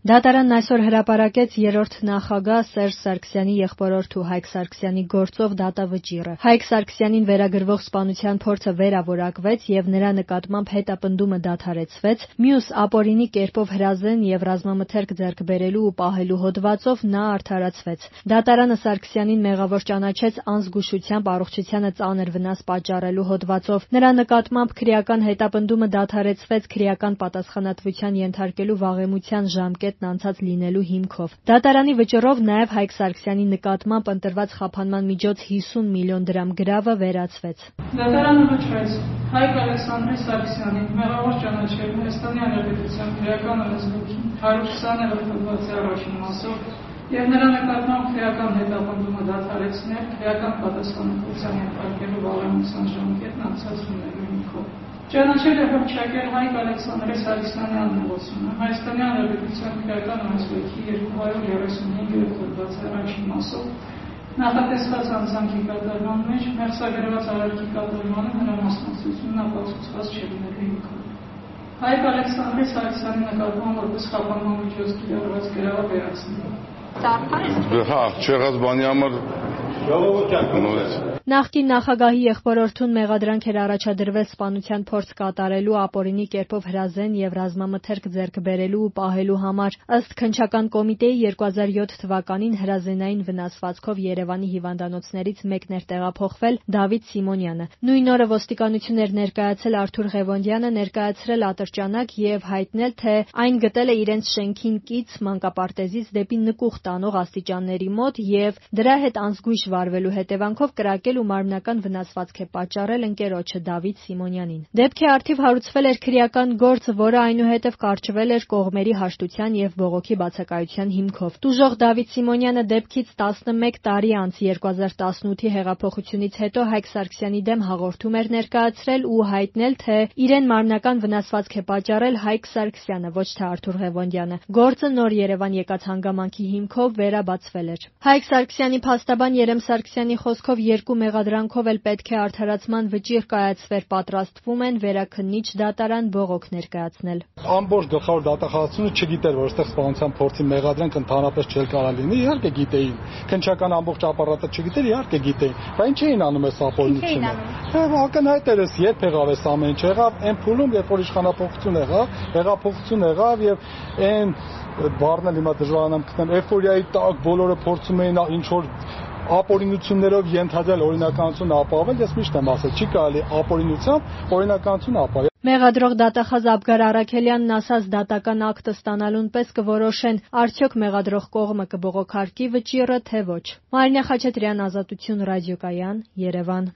Դատարանն այսօր հրապարակեց երրորդ նախագահ Սերժ Սարգսյանի եղբորորդու Հայկ Սարգսյանի գործով դատավճիռը։ Հայկ Սարգսյանին վերագրվող սպանության փորձը վերավորակվեց եւ նրա նկատմամբ հետապնդումը դադարեցվեց, մյուս ապօրինի կերպով հրազեն եւ ռազմամթերք ձեռք բերելու ու պահելու հոդվածով նա արդարացվեց։ Դատարանը Սարգսյանին մեղավոր ճանաչեց անզգուշությամբ առողջությանը ծանր վնաս պատճառելու հոդվածով։ Նրա նկատմամբ քրեական հետապնդումը դադարեցվեց քրեական պատասխանատվության ենթարկելու վաղեմության ժամկետն անցած լինելու հիմքով։ Դատարանի վճռով նաև Հայկ Սարգսյանի նկատմամբ ընտրված խափանման միջոց 50 միլիոն դրամ գրավը վերացվեց։ Դատարանը վճռեց Հայկ Ալեքսանդր Սարգսյանին մեղավոր ճանաչել Հայաստանի Հանրապետության քրեական օրենսգրքի 120-րդ հոդվածի առաջին մասով եւ նրա նկատմամբ քրեական հետապնդումը դադարեցնել քրեական պատասխանատվության ենթարկելու վաղեմության ժամկետն անցած լինելու հիմքով։ Ճանաչել է հռչակել Հայկ Ալեքսանդր Սարգսյանի անմեղությունը Հայաստանի Հանրապետության քրեական օրենսգրքի 235-րդ հոդվածի առաջին մասով նախատեսված անձանքի կատարման մեջ մեղսագրված արարքի կատարմանը նրա մասնակցությունն ապացուցված չլինելու հիմքով։ Հայկ Ալեքսանդր Սարգսյանի նկատմամբ որպես խափանման միջոց կիրառված գրավը վերացնել։ Հա, չեղած բանի համար Նախկին նախագահի եղբորորդուն մեղադրանք էր առաջադրվել սպանության փորձ կատարելու, ապօրինի կերպով հրազեն եւ ռազմամթերք ձեռք բերելու ու պահելու համար։ Ըստ քննչական կոմիտեի 2007 թվականին հրազենային վնասվածքով Երևանի հիվանդանոցներից մեկն էր տեղափոխվել Դավիթ Սիմոնյանը։ Նույն օրը ոստիկանություն էր ներկայացել Արթուր Ղևոնդյանը, ներկայացրել ատրճանակ եւ հայտնել, թե այն գտել է իրենց շենքին կից մանկապարտեզից դեպի նկուղ տանող աստիճանների մոտ եւ դրա հետ անզգույշ վարվելու հետևանքով կրակել ու մարմնական վնասվածք է պատճառել ընկերոջը Դավիթ Սիմոնյանին։ Դեպքի առթիվ հարուցվել էր քրեական գործ, որը այնուհետև կարճվել էր կողմերի հաշտության եւ բողոքի բացակայության հիմքով։ Տուժող Դավիթ Սիմոնյանը դեպքից 11 տարի անց 2018-ի հեղափոխությունից հետո Հայկ Սարգսյանի դեմ հաղորդում էր ներկայացրել ու հայտնել, թե իրեն մարմնական վնասվածք է պատճառել Հայկ Սարգսյանը, ոչ թե Արթուր Ղևոնդյանը։ Գործը նոր Երևան եկած հանգամանքի հիմքով վերաբացվել էր։ Հայկ Սարգսյանի փաստաբան Երեմ Սարգսյանի խոսքով երկու մեղադրանքով էլ պետք է արդարացման վճիռ կայացվեր, պատրաստվում են վերաքննիչ դատարան բողոք ներկայացնել։ Ամբողջ գլխավոր դատախազությունը չգիտեր, որ այստեղ սպանության փորձի մեղադրանք ընդհանրապես չէր կարող լինի, իհարկե գիտեին։ Քննչական ամբողջ ապարատը չգիտեր, իհարկե գիտեին, բայց ինչ էին անում այս ապօրինությունը։ Ակնհայտ էր, երբ եղավ այս ամեն ինչ, եղավ այն փուլում, երբ որ իշխանապողություն եղավ, հեղափոխություն եղավ եւ այն բառն էլ հիմա դժվարանամ գտնել, էֆորիայի տակ բոլորը փորձում էին ինչ որ ապօրինություններով ենթադրել օրինականություն ապահովել, ես միշտ եմ ասել, չի կարելի ապօրինությամբ օրինականություն ապահովել։ Մեղադրող դատախազ Աբգար Առաքելյանն ասաց, դատական ակտը ստանալուն պես կորոշեն, արդյոք մեղադրող կողմը կբողոքարկի վճիռը, թե ոչ։ Մարինե Խաչատրյան, Ազատություն ռադիոկայան, Երևան։